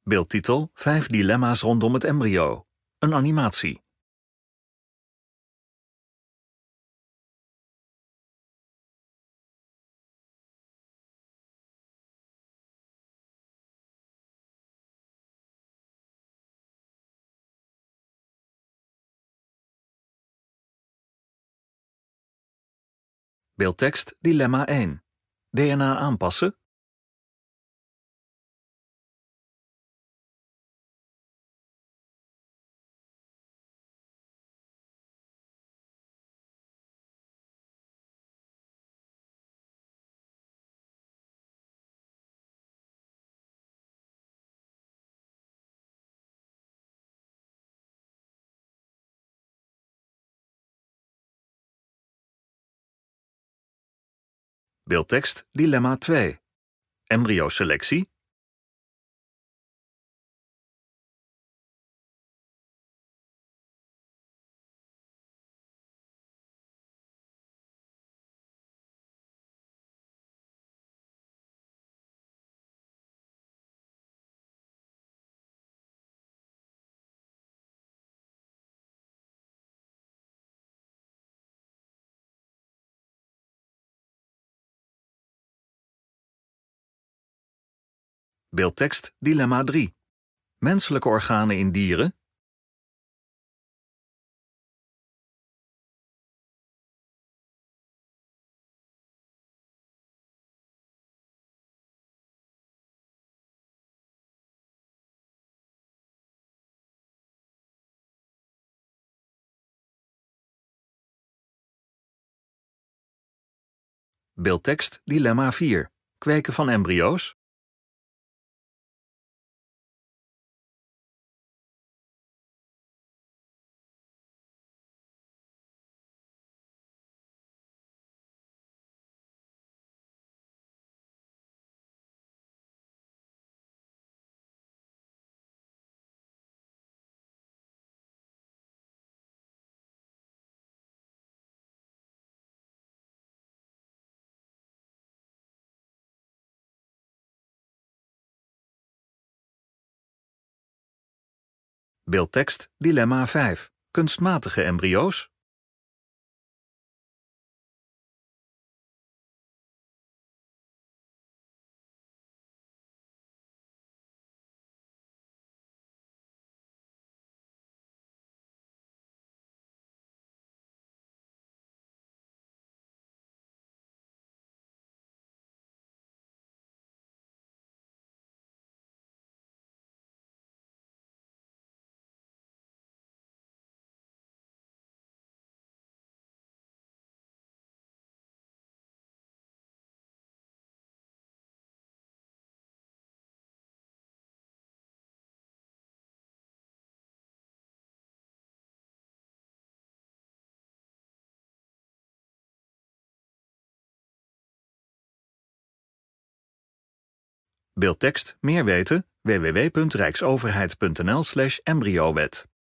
Beeldtitel: 5 dilemma's rondom het embryo. Een animatie. Beeldtekst: dilemma 1. DNA aanpassen? Beeldtekst: dilemma 2. Embryoselectie? Beeldtekst: dilemma 3. Menselijke organen in dieren? Beeldtekst: dilemma 4. Kweken van embryo's? Beeldtekst: dilemma 5. Kunstmatige embryo's? Beeldtekst: meer weten: www.rijksoverheid.nl/embryowet